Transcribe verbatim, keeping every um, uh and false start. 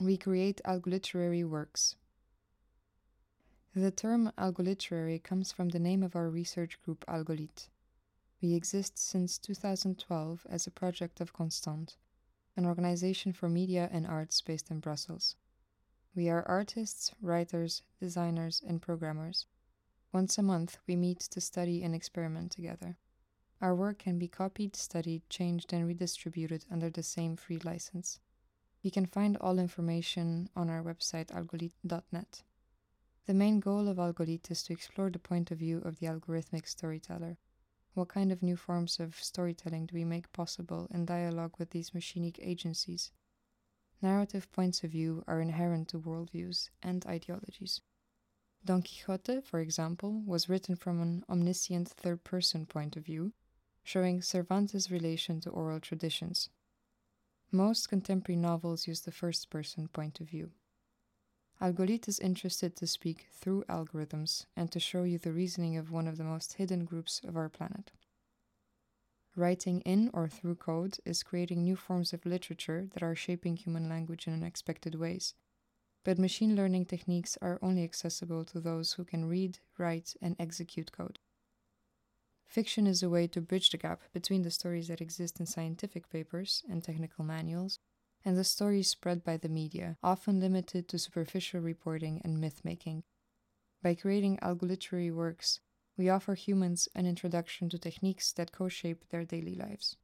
we create algoliterary works. The term algoliterary comes from the name of our research group Algolith. We exist since two thousand twelve as a project of Constant, an organization for media and arts based in Brussels. We are artists, writers, designers, and programmers. Once a month, we meet to study and experiment together. Our work can be copied, studied, changed, and redistributed under the same free license. You can find all information on our website algolith dot net. The main goal of Algolith is to explore the point of view of the algorithmic storyteller. What kind of new forms of storytelling do we make possible in dialogue with these machinic agencies? Narrative points of view are inherent to worldviews and ideologies. Don Quixote, for example, was written from an omniscient third-person point of view, showing Cervantes' relation to oral traditions. Most contemporary novels use the first-person point of view. Algolith is interested to speak through algorithms and to show you the reasoning of one of the most hidden groups of our planet. Writing in or through code is creating new forms of literature that are shaping human language in unexpected ways. But machine learning techniques are only accessible to those who can read, write, and execute code. Fiction is a way to bridge the gap between the stories that exist in scientific papers and technical manuals and the stories spread by the media, often limited to superficial reporting and myth-making. By creating algoliterary works, we offer humans an introduction to techniques that co-shape their daily lives.